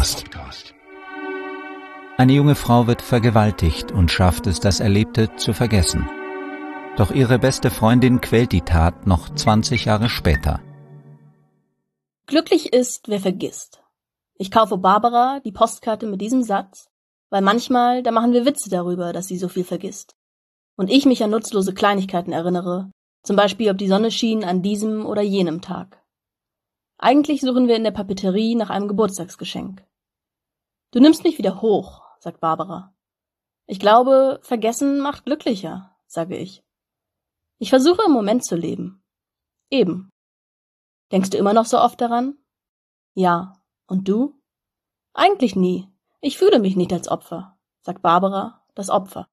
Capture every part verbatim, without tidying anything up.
Eine junge Frau wird vergewaltigt und schafft es, das Erlebte zu vergessen. Doch ihre beste Freundin quält die Tat noch zwanzig Jahre später. Glücklich ist, wer vergisst. Ich kaufe Barbara die Postkarte mit diesem Satz, weil manchmal, da machen wir Witze darüber, dass sie so viel vergisst. Und ich mich an nutzlose Kleinigkeiten erinnere, zum Beispiel, ob die Sonne schien an diesem oder jenem Tag. Eigentlich suchen wir in der Papeterie nach einem Geburtstagsgeschenk. Du nimmst mich wieder hoch, sagt Barbara. Ich glaube, vergessen macht glücklicher, sage ich. Ich versuche im Moment zu leben. Eben. Denkst du immer noch so oft daran? Ja. Und du? Eigentlich nie. Ich fühle mich nicht als Opfer, sagt Barbara, das Opfer.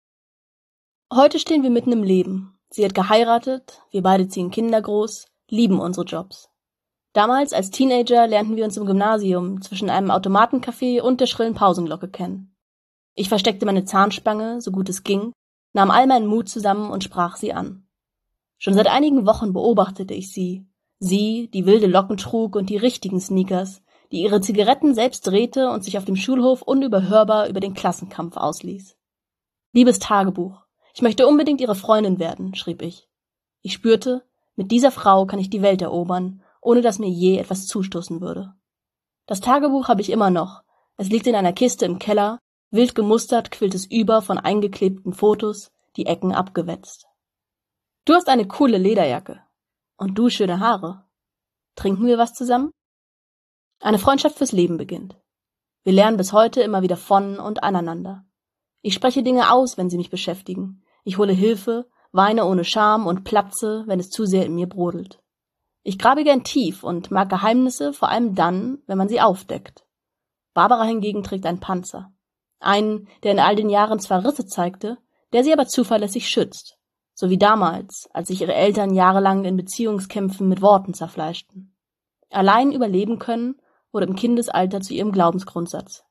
Heute stehen wir mitten im Leben. Sie hat geheiratet, wir beide ziehen Kinder groß, lieben unsere Jobs. Damals als Teenager lernten wir uns im Gymnasium zwischen einem Automatencafé und der schrillen Pausenglocke kennen. Ich versteckte meine Zahnspange, so gut es ging, nahm all meinen Mut zusammen und sprach sie an. Schon seit einigen Wochen beobachtete ich sie, sie, die wilde Locken trug und die richtigen Sneakers, die ihre Zigaretten selbst drehte und sich auf dem Schulhof unüberhörbar über den Klassenkampf ausließ. Liebes Tagebuch, ich möchte unbedingt ihre Freundin werden, schrieb ich. Ich spürte, mit dieser Frau kann ich die Welt erobern, ohne dass mir je etwas zustoßen würde. Das Tagebuch habe ich immer noch. Es liegt in einer Kiste im Keller, wild gemustert quillt es über von eingeklebten Fotos, die Ecken abgewetzt. Du hast eine coole Lederjacke. Und du schöne Haare. Trinken wir was zusammen? Eine Freundschaft fürs Leben beginnt. Wir lernen bis heute immer wieder von und aneinander. Ich spreche Dinge aus, wenn sie mich beschäftigen. Ich hole Hilfe, weine ohne Scham und platze, wenn es zu sehr in mir brodelt. Ich grabe gern tief und mag Geheimnisse vor allem dann, wenn man sie aufdeckt. Barbara hingegen trägt einen Panzer. Einen, der in all den Jahren zwar Risse zeigte, der sie aber zuverlässig schützt. So wie damals, als sich ihre Eltern jahrelang in Beziehungskämpfen mit Worten zerfleischten. Allein überleben können wurde im Kindesalter zu ihrem Glaubensgrundsatz.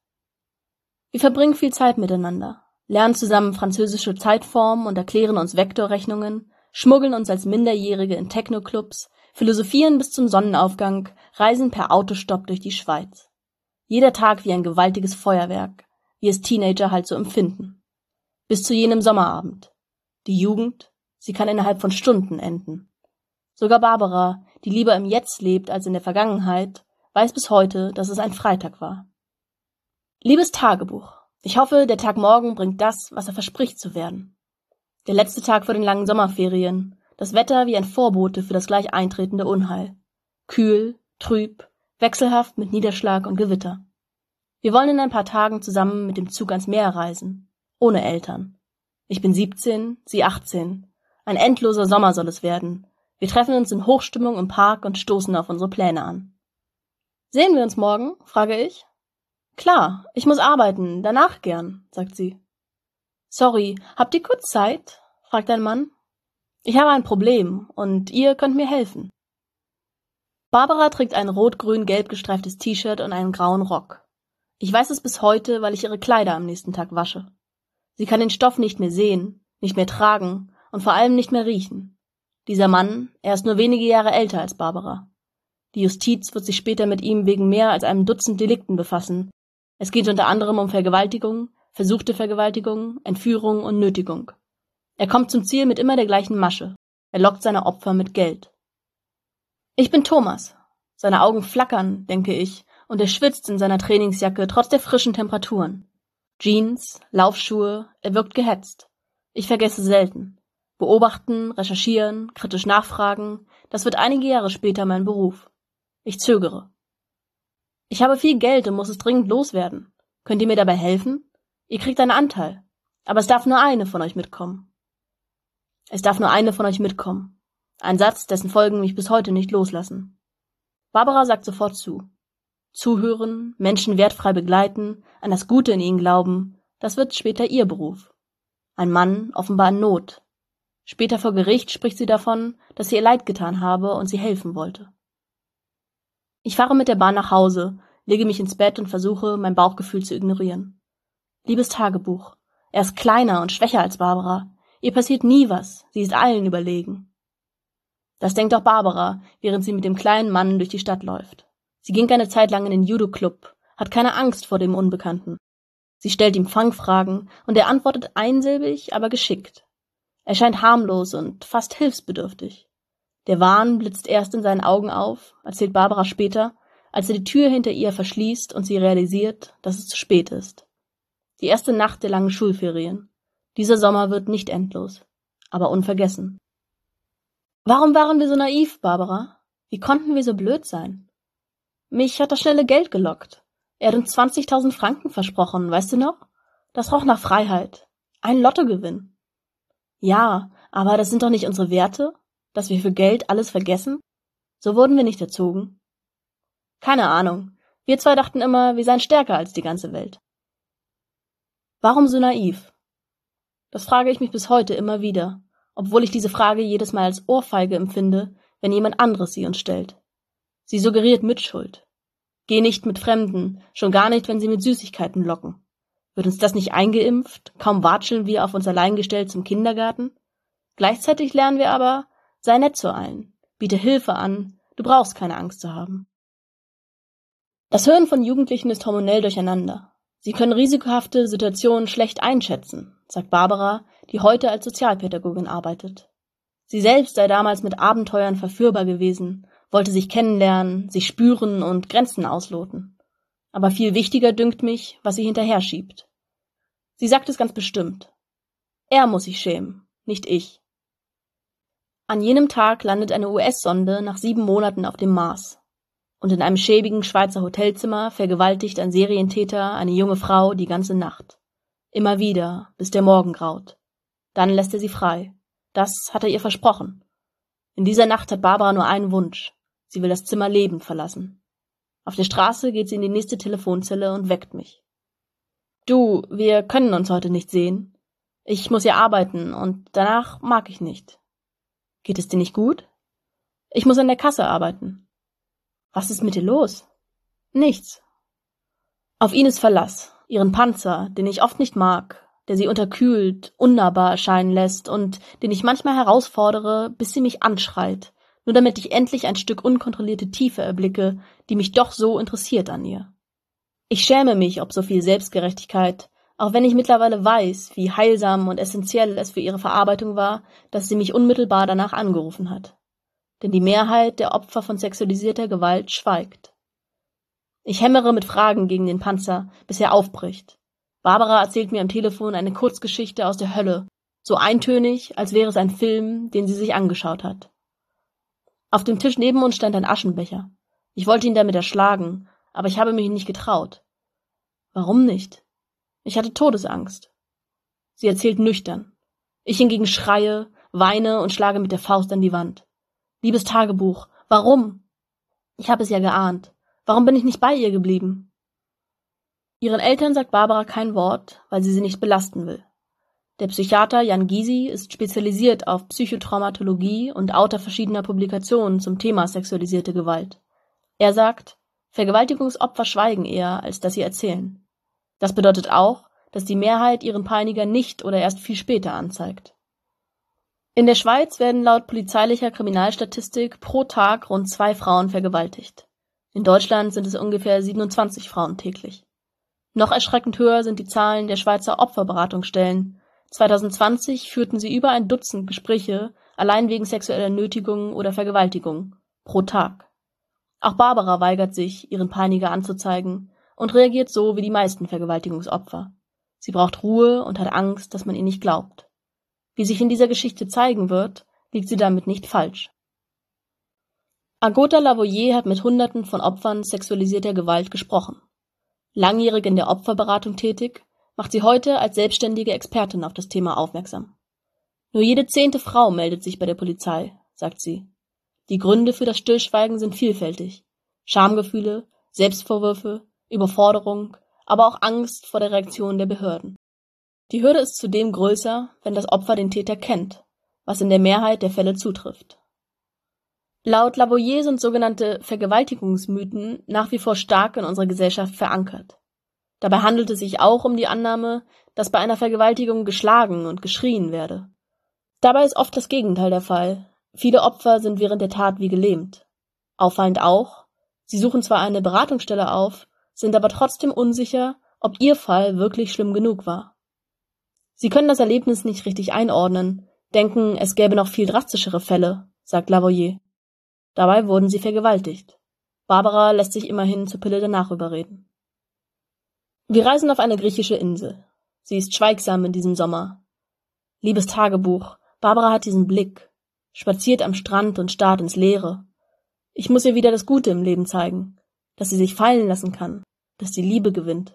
Wir verbringen viel Zeit miteinander, lernen zusammen französische Zeitformen und erklären uns Vektorrechnungen, schmuggeln uns als Minderjährige in Techno-Clubs, philosophieren bis zum Sonnenaufgang, reisen per Autostopp durch die Schweiz. Jeder Tag wie ein gewaltiges Feuerwerk, wie es Teenager halt so empfinden. Bis zu jenem Sommerabend. Die Jugend, sie kann innerhalb von Stunden enden. Sogar Barbara, die lieber im Jetzt lebt als in der Vergangenheit, weiß bis heute, dass es ein Freitag war. Liebes Tagebuch, ich hoffe, der Tag morgen bringt das, was er verspricht zu werden. Der letzte Tag vor den langen Sommerferien, das Wetter wie ein Vorbote für das gleich eintretende Unheil. Kühl, trüb, wechselhaft mit Niederschlag und Gewitter. Wir wollen in ein paar Tagen zusammen mit dem Zug ans Meer reisen, ohne Eltern. Ich bin siebzehn, sie achtzehn. Ein endloser Sommer soll es werden. Wir treffen uns in Hochstimmung im Park und stoßen auf unsere Pläne an. Sehen wir uns morgen? Frage ich. Klar, ich muss arbeiten, danach gern, sagt sie. Sorry, habt ihr kurz Zeit? Fragt ein Mann. Ich habe ein Problem und ihr könnt mir helfen. Barbara trägt ein rot-grün-gelb gestreiftes T-Shirt und einen grauen Rock. Ich weiß es bis heute, weil ich ihre Kleider am nächsten Tag wasche. Sie kann den Stoff nicht mehr sehen, nicht mehr tragen und vor allem nicht mehr riechen. Dieser Mann, er ist nur wenige Jahre älter als Barbara. Die Justiz wird sich später mit ihm wegen mehr als einem Dutzend Delikten befassen. Es geht unter anderem um Vergewaltigung, versuchte Vergewaltigung, Entführung und Nötigung. Er kommt zum Ziel mit immer der gleichen Masche. Er lockt seine Opfer mit Geld. Ich bin Thomas. Seine Augen flackern, denke ich, und er schwitzt in seiner Trainingsjacke trotz der frischen Temperaturen. Jeans, Laufschuhe, er wirkt gehetzt. Ich vergesse selten. Beobachten, recherchieren, kritisch nachfragen, das wird einige Jahre später mein Beruf. Ich zögere. Ich habe viel Geld und muss es dringend loswerden. Könnt ihr mir dabei helfen? Ihr kriegt einen Anteil. Aber es darf nur eine von euch mitkommen. Es darf nur eine von euch mitkommen. Ein Satz, dessen Folgen mich bis heute nicht loslassen. Barbara sagt sofort zu. Zuhören, Menschen wertfrei begleiten, an das Gute in ihnen glauben, das wird später ihr Beruf. Ein Mann, offenbar in Not. Später vor Gericht spricht sie davon, dass sie ihr leid getan habe und sie helfen wollte. Ich fahre mit der Bahn nach Hause, lege mich ins Bett und versuche, mein Bauchgefühl zu ignorieren. Liebes Tagebuch, er ist kleiner und schwächer als Barbara. Ihr passiert nie was, sie ist allen überlegen. Das denkt auch Barbara, während sie mit dem kleinen Mann durch die Stadt läuft. Sie ging eine Zeit lang in den Judo-Club, hat keine Angst vor dem Unbekannten. Sie stellt ihm Fangfragen und er antwortet einsilbig, aber geschickt. Er scheint harmlos und fast hilfsbedürftig. Der Wahn blitzt erst in seinen Augen auf, erzählt Barbara später, als er die Tür hinter ihr verschließt und sie realisiert, dass es zu spät ist. Die erste Nacht der langen Schulferien. Dieser Sommer wird nicht endlos, aber unvergessen. Warum waren wir so naiv, Barbara? Wie konnten wir so blöd sein? Mich hat das schnelle Geld gelockt. Er hat uns zwanzigtausend Franken versprochen, weißt du noch? Das roch nach Freiheit. Ein Lottogewinn. Ja, aber das sind doch nicht unsere Werte, dass wir für Geld alles vergessen? So wurden wir nicht erzogen. Keine Ahnung. Wir zwei dachten immer, wir seien stärker als die ganze Welt. Warum so naiv? Das frage ich mich bis heute immer wieder, obwohl ich diese Frage jedes Mal als Ohrfeige empfinde, wenn jemand anderes sie uns stellt. Sie suggeriert Mitschuld. Geh nicht mit Fremden, schon gar nicht, wenn sie mit Süßigkeiten locken. Wird uns das nicht eingeimpft? Kaum watscheln wir auf uns allein gestellt zum Kindergarten. Gleichzeitig lernen wir aber, sei nett zu allen, biete Hilfe an, du brauchst keine Angst zu haben. Das Hirn von Jugendlichen ist hormonell durcheinander. Sie können risikohafte Situationen schlecht einschätzen, sagt Barbara, die heute als Sozialpädagogin arbeitet. Sie selbst sei damals mit Abenteuern verführbar gewesen, wollte sich kennenlernen, sich spüren und Grenzen ausloten. Aber viel wichtiger dünkt mich, was sie hinterher schiebt. Sie sagt es ganz bestimmt. Er muss sich schämen, nicht ich. An jenem Tag landet eine U S-Sonde nach sieben Monaten auf dem Mars. Und in einem schäbigen Schweizer Hotelzimmer vergewaltigt ein Serientäter eine junge Frau die ganze Nacht. Immer wieder, bis der Morgen graut. Dann lässt er sie frei. Das hat er ihr versprochen. In dieser Nacht hat Barbara nur einen Wunsch. Sie will das Zimmer lebend verlassen. Auf der Straße geht sie in die nächste Telefonzelle und weckt mich. Du, wir können uns heute nicht sehen. Ich muss ja arbeiten und danach mag ich nicht. Geht es dir nicht gut? Ich muss an der Kasse arbeiten. Was ist mit dir los? Nichts. Auf ihn ist Verlass, ihren Panzer, den ich oft nicht mag, der sie unterkühlt, unnahbar erscheinen lässt und den ich manchmal herausfordere, bis sie mich anschreit, nur damit ich endlich ein Stück unkontrollierte Tiefe erblicke, die mich doch so interessiert an ihr. Ich schäme mich ob so viel Selbstgerechtigkeit, auch wenn ich mittlerweile weiß, wie heilsam und essentiell es für ihre Verarbeitung war, dass sie mich unmittelbar danach angerufen hat. Denn die Mehrheit der Opfer von sexualisierter Gewalt schweigt. Ich hämmere mit Fragen gegen den Panzer, bis er aufbricht. Barbara erzählt mir am Telefon eine Kurzgeschichte aus der Hölle, so eintönig, als wäre es ein Film, den sie sich angeschaut hat. Auf dem Tisch neben uns stand ein Aschenbecher. Ich wollte ihn damit erschlagen, aber ich habe mich nicht getraut. Warum nicht? Ich hatte Todesangst. Sie erzählt nüchtern. Ich hingegen schreie, weine und schlage mit der Faust an die Wand. Liebes Tagebuch, warum? Ich habe es ja geahnt. Warum bin ich nicht bei ihr geblieben? Ihren Eltern sagt Barbara kein Wort, weil sie sie nicht belasten will. Der Psychiater Jan Gysi ist spezialisiert auf Psychotraumatologie und Autor verschiedener Publikationen zum Thema sexualisierte Gewalt. Er sagt, Vergewaltigungsopfer schweigen eher, als dass sie erzählen. Das bedeutet auch, dass die Mehrheit ihren Peiniger nicht oder erst viel später anzeigt. In der Schweiz werden laut polizeilicher Kriminalstatistik pro Tag rund zwei Frauen vergewaltigt. In Deutschland sind es ungefähr siebenundzwanzig Frauen täglich. Noch erschreckend höher sind die Zahlen der Schweizer Opferberatungsstellen. zwanzig zwanzig führten sie über ein Dutzend Gespräche, allein wegen sexueller Nötigung oder Vergewaltigung, pro Tag. Auch Barbara weigert sich, ihren Peiniger anzuzeigen und reagiert so wie die meisten Vergewaltigungsopfer. Sie braucht Ruhe und hat Angst, dass man ihr nicht glaubt. Wie sich in dieser Geschichte zeigen wird, liegt sie damit nicht falsch. Agota Lavoyer hat mit Hunderten von Opfern sexualisierter Gewalt gesprochen. Langjährig in der Opferberatung tätig, macht sie heute als selbstständige Expertin auf das Thema aufmerksam. Nur jede zehnte Frau meldet sich bei der Polizei, sagt sie. Die Gründe für das Stillschweigen sind vielfältig. Schamgefühle, Selbstvorwürfe, Überforderung, aber auch Angst vor der Reaktion der Behörden. Die Hürde ist zudem größer, wenn das Opfer den Täter kennt, was in der Mehrheit der Fälle zutrifft. Laut Lavoyer sind sogenannte Vergewaltigungsmythen nach wie vor stark in unserer Gesellschaft verankert. Dabei handelt es sich auch um die Annahme, dass bei einer Vergewaltigung geschlagen und geschrien werde. Dabei ist oft das Gegenteil der Fall. Viele Opfer sind während der Tat wie gelähmt. Auffallend auch, sie suchen zwar eine Beratungsstelle auf, sind aber trotzdem unsicher, ob ihr Fall wirklich schlimm genug war. Sie können das Erlebnis nicht richtig einordnen, denken, es gäbe noch viel drastischere Fälle, sagt Lavoyer. Dabei wurden sie vergewaltigt. Barbara lässt sich immerhin zur Pille danach überreden. Wir reisen auf eine griechische Insel. Sie ist schweigsam in diesem Sommer. Liebes Tagebuch, Barbara hat diesen Blick, spaziert am Strand und starrt ins Leere. Ich muss ihr wieder das Gute im Leben zeigen, dass sie sich fallen lassen kann, dass die Liebe gewinnt.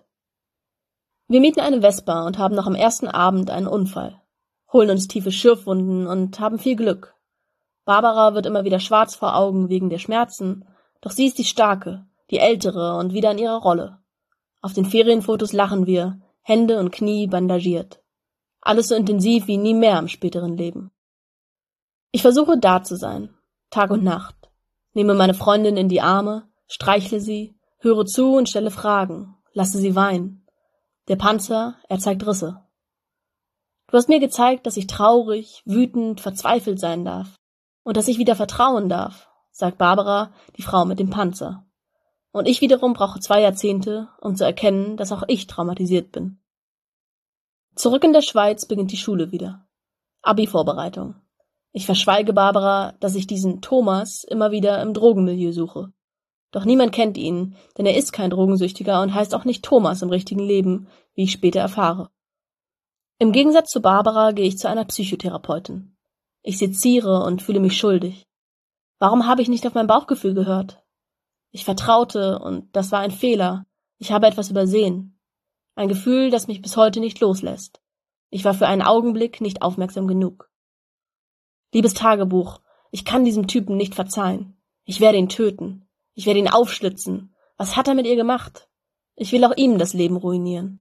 Wir mieten eine Vespa und haben noch am ersten Abend einen Unfall, holen uns tiefe Schürfwunden und haben viel Glück. Barbara wird immer wieder schwarz vor Augen wegen der Schmerzen, doch sie ist die Starke, die Ältere und wieder in ihrer Rolle. Auf den Ferienfotos lachen wir, Hände und Knie bandagiert. Alles so intensiv wie nie mehr im späteren Leben. Ich versuche da zu sein, Tag und Nacht, nehme meine Freundin in die Arme, streichle sie, höre zu und stelle Fragen, lasse sie weinen. Der Panzer, er zeigt Risse. Du hast mir gezeigt, dass ich traurig, wütend, verzweifelt sein darf und dass ich wieder vertrauen darf, sagt Barbara, die Frau mit dem Panzer. Und ich wiederum brauche zwei Jahrzehnte, um zu erkennen, dass auch ich traumatisiert bin. Zurück in der Schweiz beginnt die Schule wieder. Abi-Vorbereitung. Ich verschweige Barbara, dass ich diesen Thomas immer wieder im Drogenmilieu suche. Doch niemand kennt ihn, denn er ist kein Drogensüchtiger und heißt auch nicht Thomas im richtigen Leben, wie ich später erfahre. Im Gegensatz zu Barbara gehe ich zu einer Psychotherapeutin. Ich seziere und fühle mich schuldig. Warum habe ich nicht auf mein Bauchgefühl gehört? Ich vertraute und das war ein Fehler. Ich habe etwas übersehen. Ein Gefühl, das mich bis heute nicht loslässt. Ich war für einen Augenblick nicht aufmerksam genug. Liebes Tagebuch, ich kann diesem Typen nicht verzeihen. Ich werde ihn töten. Ich werde ihn aufschlitzen. Was hat er mit ihr gemacht? Ich will auch ihm das Leben ruinieren.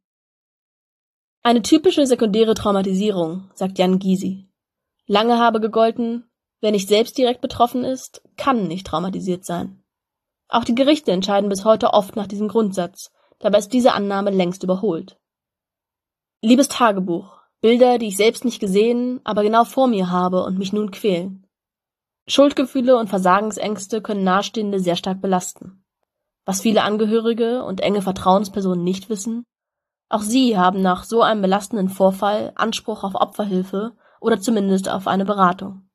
Eine typische sekundäre Traumatisierung, sagt Jan Gysi. Lange habe gegolten, wer nicht selbst direkt betroffen ist, kann nicht traumatisiert sein. Auch die Gerichte entscheiden bis heute oft nach diesem Grundsatz, dabei ist diese Annahme längst überholt. Liebes Tagebuch, Bilder, die ich selbst nicht gesehen, aber genau vor mir habe und mich nun quälen. Schuldgefühle und Versagensängste können Nahestehende sehr stark belasten. Was viele Angehörige und enge Vertrauenspersonen nicht wissen, auch sie haben nach so einem belastenden Vorfall Anspruch auf Opferhilfe oder zumindest auf eine Beratung.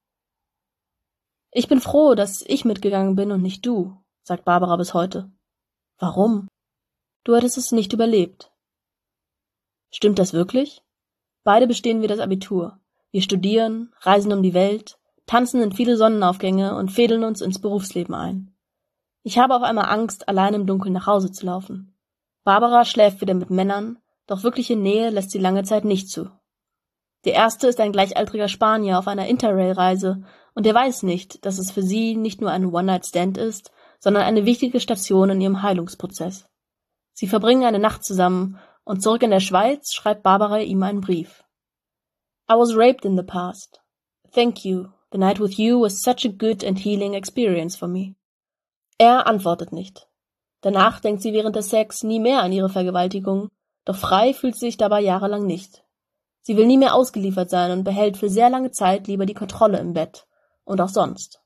Ich bin froh, dass ich mitgegangen bin und nicht du, sagt Barbara bis heute. Warum? Du hättest es nicht überlebt. Stimmt das wirklich? Beide bestehen wir das Abitur. Wir studieren, reisen um die Welt, tanzen in viele Sonnenaufgänge und fädeln uns ins Berufsleben ein. Ich habe auf einmal Angst, allein im Dunkeln nach Hause zu laufen. Barbara schläft wieder mit Männern, doch wirkliche Nähe lässt sie lange Zeit nicht zu. Der erste ist ein gleichaltriger Spanier auf einer Interrail-Reise und er weiß nicht, dass es für sie nicht nur ein One-Night-Stand ist, sondern eine wichtige Station in ihrem Heilungsprozess. Sie verbringen eine Nacht zusammen und zurück in der Schweiz schreibt Barbara ihm einen Brief. I was raped in the past. Thank you. The night with you was such a good and healing experience for me. Er antwortet nicht. Danach denkt sie während des Sex nie mehr an ihre Vergewaltigung, doch frei fühlt sie sich dabei jahrelang nicht. Sie will nie mehr ausgeliefert sein und behält für sehr lange Zeit lieber die Kontrolle im Bett und auch sonst.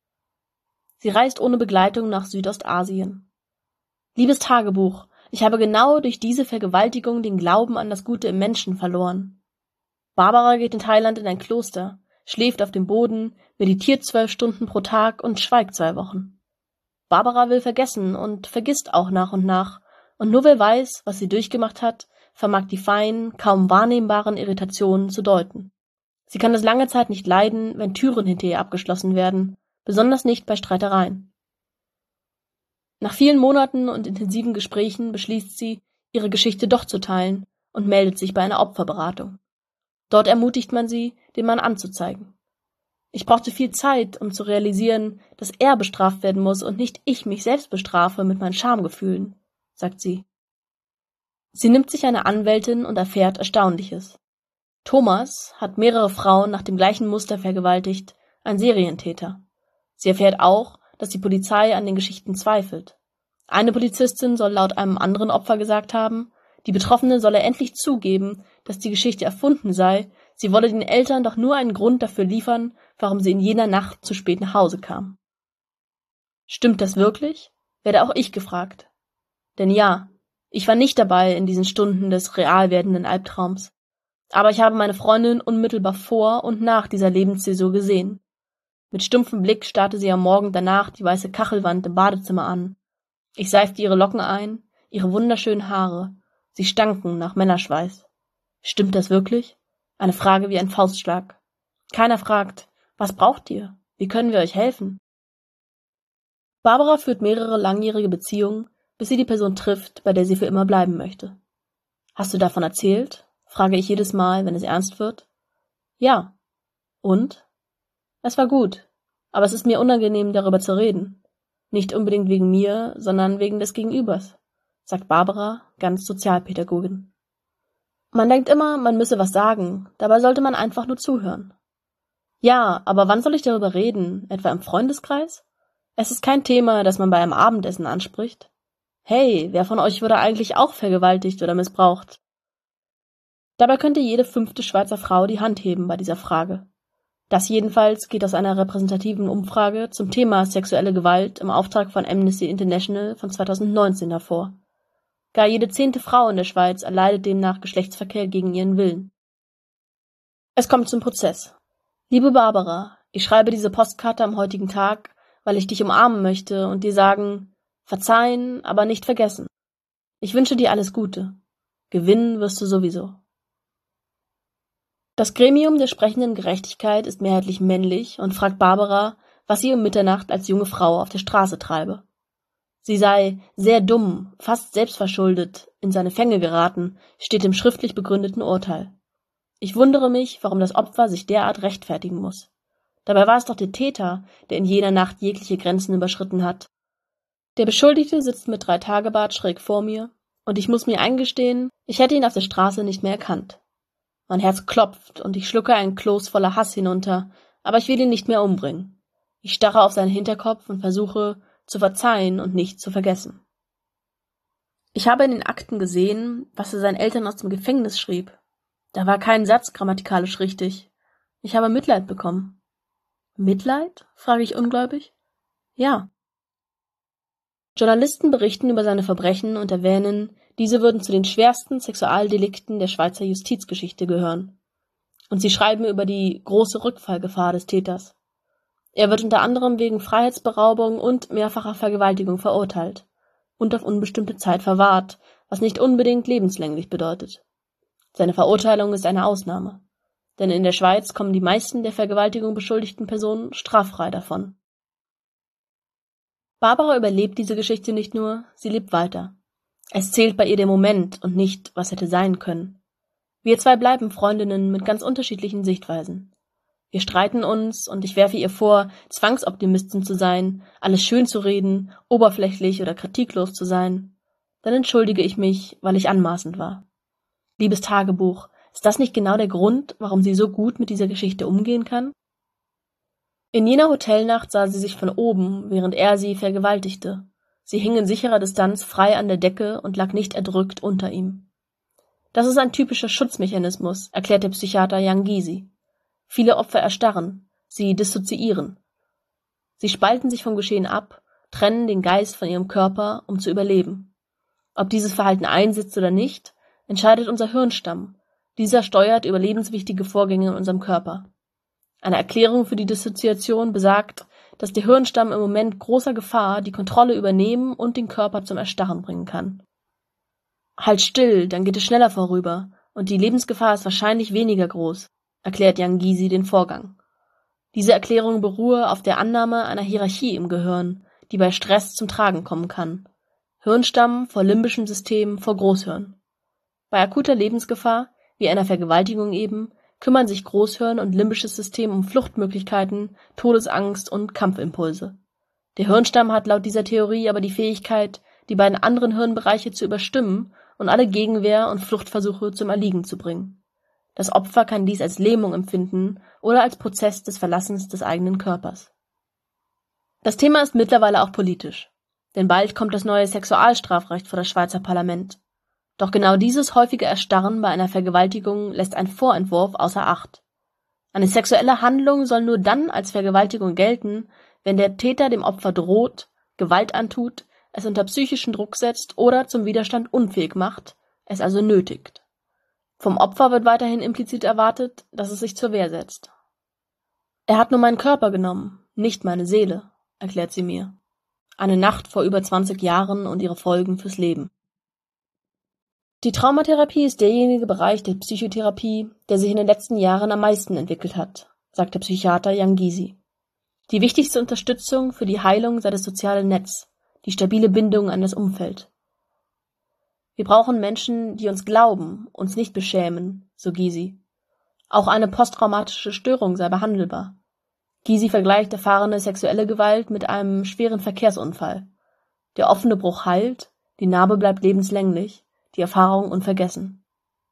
Sie reist ohne Begleitung nach Südostasien. Liebes Tagebuch, ich habe genau durch diese Vergewaltigung den Glauben an das Gute im Menschen verloren. Barbara geht in Thailand in ein Kloster, schläft auf dem Boden, meditiert zwölf Stunden pro Tag und schweigt zwei Wochen. Barbara will vergessen und vergisst auch nach und nach, und nur wer weiß, was sie durchgemacht hat, vermag die feinen, kaum wahrnehmbaren Irritationen zu deuten. Sie kann es lange Zeit nicht leiden, wenn Türen hinter ihr abgeschlossen werden, besonders nicht bei Streitereien. Nach vielen Monaten und intensiven Gesprächen beschließt sie, ihre Geschichte doch zu teilen und meldet sich bei einer Opferberatung. Dort ermutigt man sie, den Mann anzuzeigen. Ich brauchte viel Zeit, um zu realisieren, dass er bestraft werden muss und nicht ich mich selbst bestrafe mit meinen Schamgefühlen, sagt sie. Sie nimmt sich eine Anwältin und erfährt Erstaunliches. Thomas hat mehrere Frauen nach dem gleichen Muster vergewaltigt, ein Serientäter. Sie erfährt auch, dass die Polizei an den Geschichten zweifelt. Eine Polizistin soll laut einem anderen Opfer gesagt haben, die Betroffene solle endlich zugeben, dass die Geschichte erfunden sei, sie wolle den Eltern doch nur einen Grund dafür liefern, warum sie in jener Nacht zu spät nach Hause kam. Stimmt das wirklich? Werde auch ich gefragt. Denn ja, ich war nicht dabei in diesen Stunden des real werdenden Albtraums. Aber ich habe meine Freundin unmittelbar vor und nach dieser Lebenszäsur gesehen. Mit stumpfem Blick starrte sie am Morgen danach die weiße Kachelwand im Badezimmer an. Ich seifte ihre Locken ein, ihre wunderschönen Haare. Sie stanken nach Männerschweiß. Stimmt das wirklich? Eine Frage wie ein Faustschlag. Keiner fragt, was braucht ihr? Wie können wir euch helfen? Barbara führt mehrere langjährige Beziehungen, bis sie die Person trifft, bei der sie für immer bleiben möchte. Hast du davon erzählt? Frage ich jedes Mal, wenn es ernst wird. Ja. Und? Es war gut, aber es ist mir unangenehm, darüber zu reden. Nicht unbedingt wegen mir, sondern wegen des Gegenübers, sagt Barbara, ganz Sozialpädagogin. Man denkt immer, man müsse was sagen, dabei sollte man einfach nur zuhören. Ja, aber wann soll ich darüber reden? Etwa im Freundeskreis? Es ist kein Thema, das man bei einem Abendessen anspricht. Hey, wer von euch wurde eigentlich auch vergewaltigt oder missbraucht? Dabei könnte jede fünfte Schweizer Frau die Hand heben bei dieser Frage. Das jedenfalls geht aus einer repräsentativen Umfrage zum Thema sexuelle Gewalt im Auftrag von Amnesty International von zweitausendneunzehn hervor. Gar jede zehnte Frau in der Schweiz erleidet demnach Geschlechtsverkehr gegen ihren Willen. Es kommt zum Prozess. Liebe Barbara, ich schreibe diese Postkarte am heutigen Tag, weil ich dich umarmen möchte und dir sagen, verzeihen, aber nicht vergessen. Ich wünsche dir alles Gute. Gewinnen wirst du sowieso. Das Gremium der sprechenden Gerechtigkeit ist mehrheitlich männlich und fragt Barbara, was sie um Mitternacht als junge Frau auf der Straße treibe. Sie sei sehr dumm, fast selbstverschuldet, in seine Fänge geraten, steht im schriftlich begründeten Urteil. Ich wundere mich, warum das Opfer sich derart rechtfertigen muss. Dabei war es doch der Täter, der in jener Nacht jegliche Grenzen überschritten hat. Der Beschuldigte sitzt mit drei Tagebart schräg vor mir, und ich muss mir eingestehen, ich hätte ihn auf der Straße nicht mehr erkannt. Mein Herz klopft und ich schlucke einen Kloß voller Hass hinunter, aber ich will ihn nicht mehr umbringen. Ich starre auf seinen Hinterkopf und versuche, zu verzeihen und nicht zu vergessen. Ich habe in den Akten gesehen, was er seinen Eltern aus dem Gefängnis schrieb. Da war kein Satz grammatikalisch richtig. Ich habe Mitleid bekommen. Mitleid? Frage ich ungläubig. Ja. Journalisten berichten über seine Verbrechen und erwähnen, diese würden zu den schwersten Sexualdelikten der Schweizer Justizgeschichte gehören. Und sie schreiben über die große Rückfallgefahr des Täters. Er wird unter anderem wegen Freiheitsberaubung und mehrfacher Vergewaltigung verurteilt und auf unbestimmte Zeit verwahrt, was nicht unbedingt lebenslänglich bedeutet. Seine Verurteilung ist eine Ausnahme, denn in der Schweiz kommen die meisten der Vergewaltigung beschuldigten Personen straffrei davon. Barbara überlebt diese Geschichte nicht nur, sie lebt weiter. Es zählt bei ihr der Moment und nicht, was hätte sein können. Wir zwei bleiben Freundinnen mit ganz unterschiedlichen Sichtweisen. Wir streiten uns und ich werfe ihr vor, Zwangsoptimistin zu sein, alles schön zu reden, oberflächlich oder kritiklos zu sein. Dann entschuldige ich mich, weil ich anmaßend war. Liebes Tagebuch, ist das nicht genau der Grund, warum sie so gut mit dieser Geschichte umgehen kann? In jener Hotelnacht sah sie sich von oben, während er sie vergewaltigte. Sie hing in sicherer Distanz frei an der Decke und lag nicht erdrückt unter ihm. Das ist ein typischer Schutzmechanismus, erklärt der Psychiater Jan Gysi. Viele Opfer erstarren, sie dissoziieren. Sie spalten sich vom Geschehen ab, trennen den Geist von ihrem Körper, um zu überleben. Ob dieses Verhalten einsetzt oder nicht, entscheidet unser Hirnstamm. Dieser steuert überlebenswichtige Vorgänge in unserem Körper. Eine Erklärung für die Dissoziation besagt, dass der Hirnstamm im Moment großer Gefahr die Kontrolle übernehmen und den Körper zum Erstarren bringen kann. Halt still, dann geht es schneller vorüber, und die Lebensgefahr ist wahrscheinlich weniger groß, erklärt Jan Gysi den Vorgang. Diese Erklärung beruhe auf der Annahme einer Hierarchie im Gehirn, die bei Stress zum Tragen kommen kann. Hirnstamm vor limbischem System vor Großhirn. Bei akuter Lebensgefahr, wie einer Vergewaltigung eben, kümmern sich Großhirn und limbisches System um Fluchtmöglichkeiten, Todesangst und Kampfimpulse. Der Hirnstamm hat laut dieser Theorie aber die Fähigkeit, die beiden anderen Hirnbereiche zu überstimmen und alle Gegenwehr- und Fluchtversuche zum Erliegen zu bringen. Das Opfer kann dies als Lähmung empfinden oder als Prozess des Verlassens des eigenen Körpers. Das Thema ist mittlerweile auch politisch, denn bald kommt das neue Sexualstrafrecht vor das Schweizer Parlament. Doch genau dieses häufige Erstarren bei einer Vergewaltigung lässt ein Vorentwurf außer Acht. Eine sexuelle Handlung soll nur dann als Vergewaltigung gelten, wenn der Täter dem Opfer droht, Gewalt antut, es unter psychischen Druck setzt oder zum Widerstand unfähig macht, es also nötigt. Vom Opfer wird weiterhin implizit erwartet, dass es sich zur Wehr setzt. Er hat nur meinen Körper genommen, nicht meine Seele, erklärt sie mir. Eine Nacht vor über zwanzig Jahren und ihre Folgen fürs Leben. Die Traumatherapie ist derjenige Bereich der Psychotherapie, der sich in den letzten Jahren am meisten entwickelt hat, sagt der Psychiater Jan Gysi. Die wichtigste Unterstützung für die Heilung sei das soziale Netz, die stabile Bindung an das Umfeld. Wir brauchen Menschen, die uns glauben, uns nicht beschämen, so Gysi. Auch eine posttraumatische Störung sei behandelbar. Gysi vergleicht erfahrene sexuelle Gewalt mit einem schweren Verkehrsunfall. Der offene Bruch heilt, die Narbe bleibt lebenslänglich, die Erfahrung unvergessen.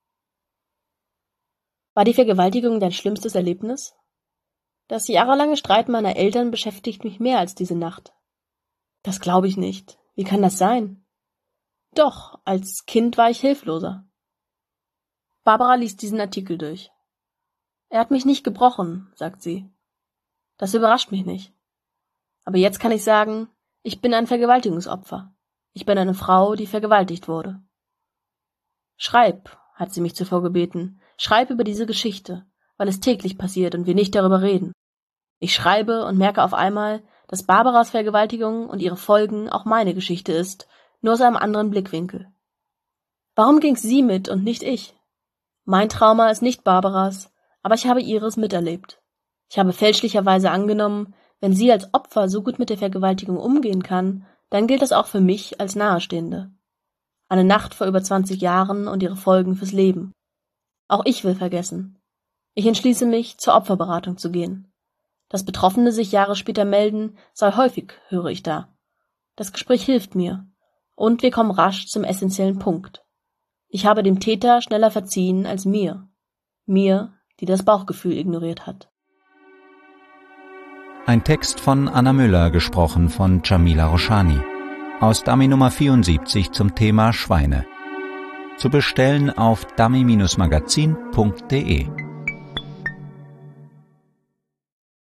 War die Vergewaltigung dein schlimmstes Erlebnis? Das jahrelange Streit meiner Eltern beschäftigt mich mehr als diese Nacht. Das glaube ich nicht. Wie kann das sein? Doch, als Kind war ich hilfloser. Barbara liest diesen Artikel durch. Er hat mich nicht gebrochen, sagt sie. Das überrascht mich nicht. Aber jetzt kann ich sagen, ich bin ein Vergewaltigungsopfer. Ich bin eine Frau, die vergewaltigt wurde. Schreib, hat sie mich zuvor gebeten, schreib über diese Geschichte, weil es täglich passiert und wir nicht darüber reden. Ich schreibe und merke auf einmal, dass Barbaras Vergewaltigung und ihre Folgen auch meine Geschichte ist, nur aus einem anderen Blickwinkel. Warum ging sie mit und nicht ich? Mein Trauma ist nicht Barbaras, aber ich habe ihres miterlebt. Ich habe fälschlicherweise angenommen, wenn sie als Opfer so gut mit der Vergewaltigung umgehen kann, dann gilt das auch für mich als Nahestehende. Eine Nacht vor über zwanzig Jahren und ihre Folgen fürs Leben. Auch ich will vergessen. Ich entschließe mich, zur Opferberatung zu gehen. Dass Betroffene sich Jahre später melden, sei häufig, höre ich da. Das Gespräch hilft mir. Und wir kommen rasch zum essentiellen Punkt. Ich habe dem Täter schneller verziehen als mir. Mir, die das Bauchgefühl ignoriert hat. Ein Text von Anna Müller, gesprochen von Jamila Roshani. Aus Dummy Nummer vierundsiebzig zum Thema Schweine. Zu bestellen auf dummy Bindestrich magazin punkt de.